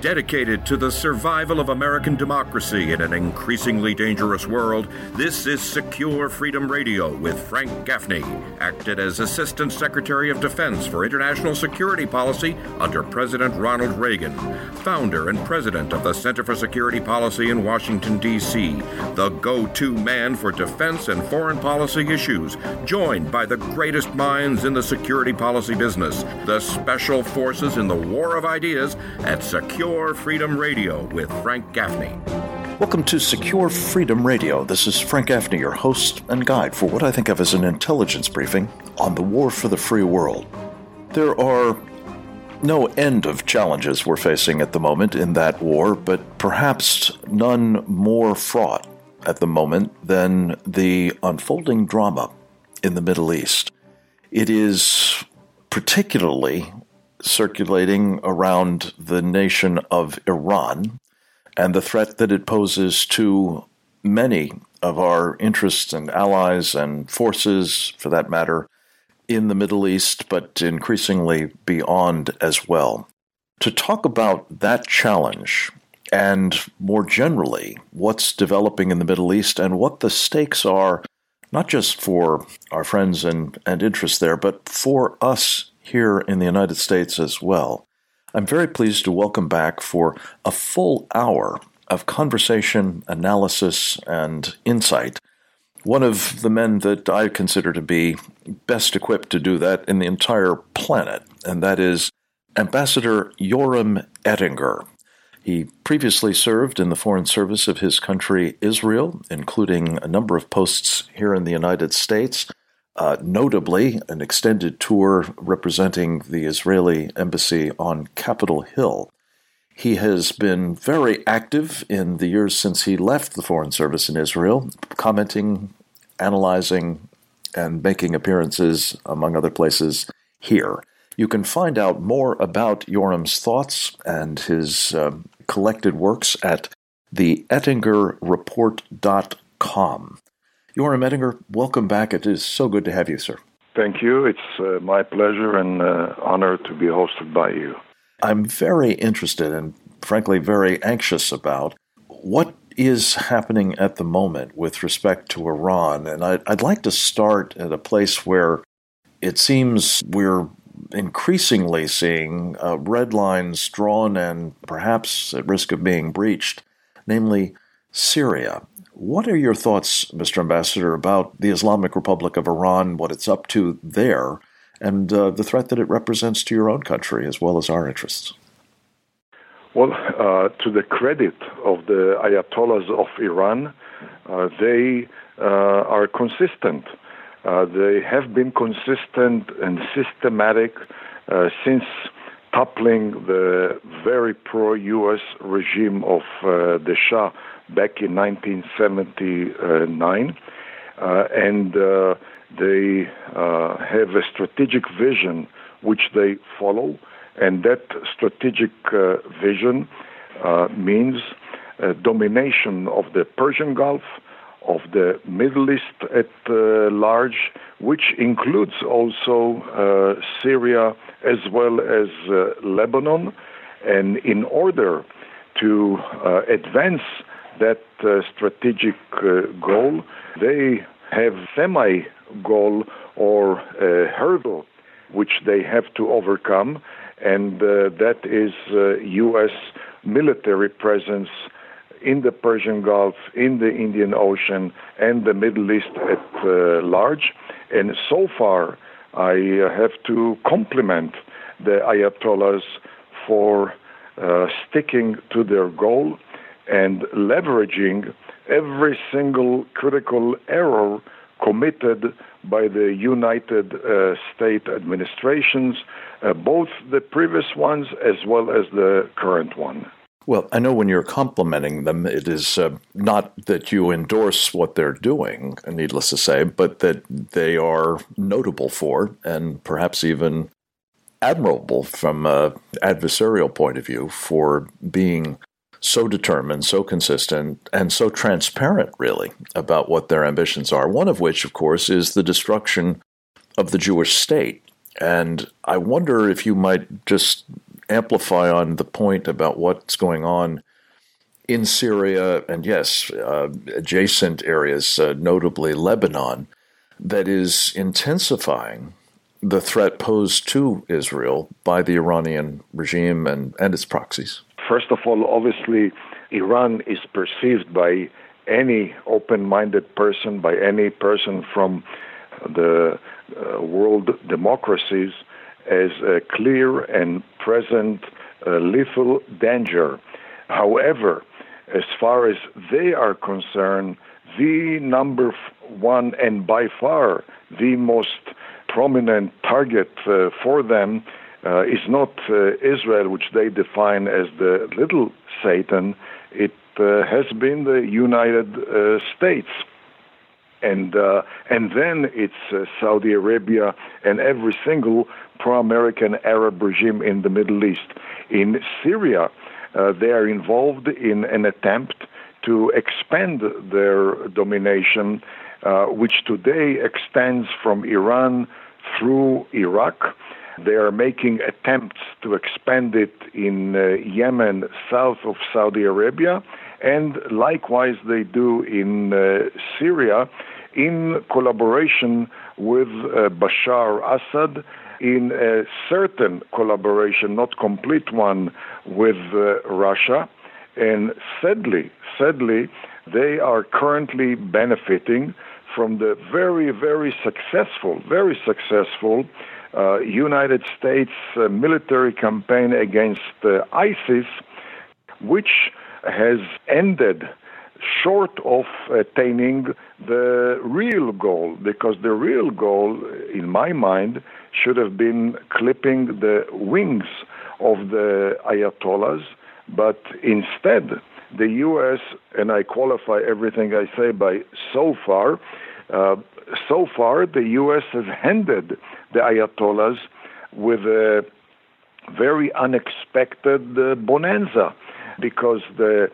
Dedicated to the survival of American democracy in an increasingly dangerous world, this is Secure Freedom Radio with Frank Gaffney, acted as Assistant Secretary of Defense for International Security Policy under President Ronald Reagan, founder and president of the Center for Security Policy in Washington, D.C., the go-to man for defense and foreign policy issues, joined by the greatest minds in the security policy business, the special forces in the war of ideas at Secure Freedom Radio with Frank Gaffney. Welcome to Secure Freedom Radio. This is Frank Gaffney, your host and guide for what I think of as an intelligence briefing on the war for the free world. There are no end of challenges we're facing at the moment in that war, but perhaps none more fraught at the moment than the unfolding drama in the Middle East. It is particularly circulating around the nation of Iran and the threat that it poses to many of our interests and allies and forces, for that matter, in the Middle East, but increasingly beyond as well. To talk about that challenge and more generally what's developing in the Middle East and what the stakes are, not just for our friends and interests there, but for us here in the United States as well. I'm very pleased to welcome back for a full hour of conversation, analysis, and insight one of the men that I consider to be best equipped to do that in the entire planet, and that is Ambassador Yoram Ettinger. He previously served in the foreign service of his country, Israel, including a number of posts here in the United States, notably an extended tour representing the Israeli embassy on Capitol Hill. He has been very active in the years since he left the Foreign Service in Israel, commenting, analyzing, and making appearances, among other places, here. You can find out more about Yoram's thoughts and his collected works at theettingerreport.com. Yoram Ettinger, welcome back. It is so good to have you, sir. Thank you. It's my pleasure and honor to be hosted by you. I'm very interested and, frankly, very anxious about what is happening at the moment with respect to Iran. And I'd like to start at a place where it seems we're increasingly seeing red lines drawn and perhaps at risk of being breached, namely Syria. What are your thoughts, Mr. Ambassador, about the Islamic Republic of Iran, what it's up to there, and the threat that it represents to your own country as well as our interests? Well, to the credit of the Ayatollahs of Iran, they are consistent. They have been consistent and systematic since toppling the very pro-U.S. regime of the Shah back in 1979. And they have a strategic vision which they follow. And that strategic vision means domination of the Persian Gulf, of the Middle East at large, which includes also Syria as well as Lebanon. And in order to advance that strategic goal, they have semi-goal or hurdle which they have to overcome, and that is U.S. military presence in the Persian Gulf, in the Indian Ocean, and the Middle East at large. And so far, I have to compliment the Ayatollahs for sticking to their goal and leveraging every single critical error committed by the United States administrations, both the previous ones as well as the current one. Well, I know when you're complimenting them, it is not that you endorse what they're doing, needless to say, but that they are notable for, and perhaps even admirable from an adversarial point of view, for being so determined, so consistent, and so transparent, really, about what their ambitions are. One of which, of course, is the destruction of the Jewish state. And I wonder if you might just amplify on the point about what's going on in Syria and, yes, adjacent areas, notably Lebanon, that is intensifying the threat posed to Israel by the Iranian regime and its proxies? First of all, obviously, Iran is perceived by any open-minded person, by any person from the world democracies, as a clear and present lethal danger. However, as far as they are concerned, the number one and by far the most prominent target for them is not Israel, which they define as the little Satan. It has been the United States. And then it's Saudi Arabia and every single pro-American Arab regime in the Middle East. In Syria, they are involved in an attempt to expand their domination, which today extends from Iran through Iraq. They are making attempts to expand it in Yemen, south of Saudi Arabia, and likewise they do in Syria, in collaboration with Bashar Assad, in a certain collaboration, not complete one, with Russia. And sadly, they are currently benefiting from the very, very successful United States military campaign against ISIS, which has ended short of attaining the real goal, because the real goal, in my mind, should have been clipping the wings of the Ayatollahs, but instead the U.S., and I qualify everything I say by so far, the U.S. has handed the Ayatollahs with a very unexpected bonanza, because the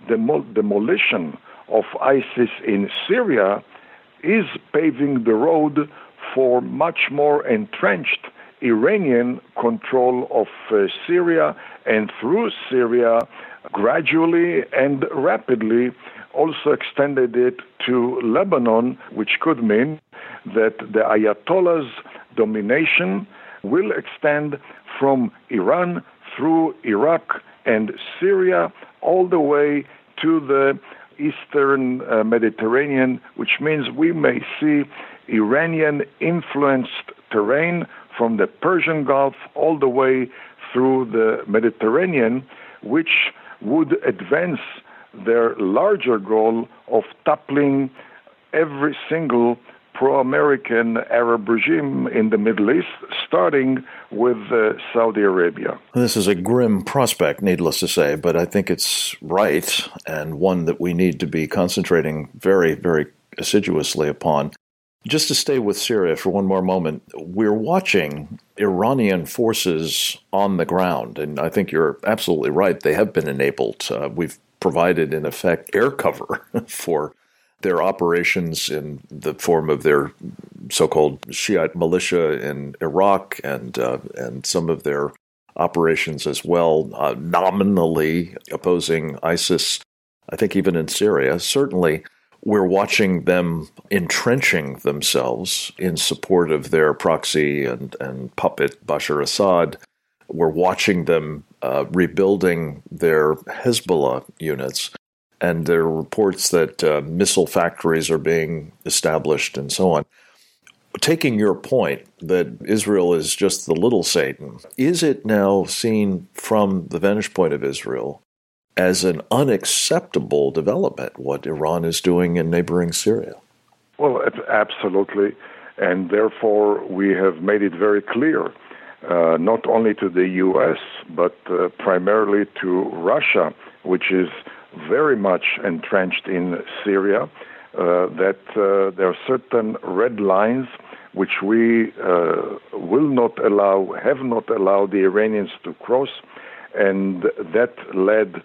demolition of ISIS in Syria is paving the road for much more entrenched Iranian control of Syria, and through Syria, gradually and rapidly also extended it to Lebanon, which could mean that the Ayatollahs' domination will extend from Iran through Iraq and Syria all the way to the eastern Mediterranean, which means we may see Iranian-influenced terrain from the Persian Gulf all the way through the Mediterranean, which would advance their larger goal of toppling every single pro-American Arab regime in the Middle East, starting with Saudi Arabia. This is a grim prospect, needless to say, but I think it's right, and one that we need to be concentrating very, very assiduously upon. Just to stay with Syria for one more moment, we're watching Iranian forces on the ground, and I think you're absolutely right. They have been enabled. We've provided, in effect, air cover for their operations in the form of their so-called Shiite militia in Iraq and some of their operations as well, nominally opposing ISIS, I think even in Syria. Certainly, we're watching them entrenching themselves in support of their proxy and puppet Bashar Assad. We're watching them rebuilding their Hezbollah units. And there are reports that missile factories are being established and so on. Taking your point that Israel is just the little Satan, is it now seen from the vantage point of Israel as an unacceptable development, what Iran is doing in neighboring Syria? Well, absolutely. And therefore, we have made it very clear, not only to the U.S., but primarily to Russia, which is very much entrenched in Syria, that there are certain red lines which we will not allow, have not allowed the Iranians to cross, and that led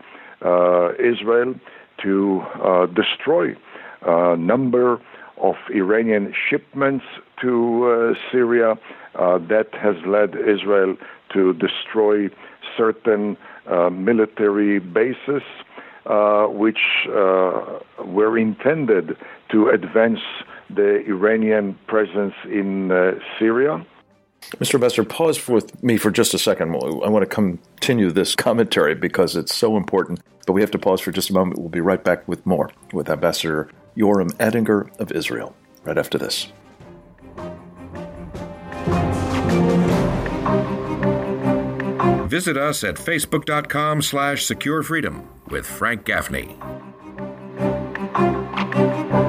Israel to destroy a number of Iranian shipments to Syria. That has led Israel to destroy certain military bases which were intended to advance the Iranian presence in Syria. Mr. Ambassador, pause with me for just a second. I want to continue this commentary because it's so important, but we have to pause for just a moment. We'll be right back with more with Ambassador Yoram Ettinger of Israel right after this. Visit us at facebook.com/securefreedom with Frank Gaffney.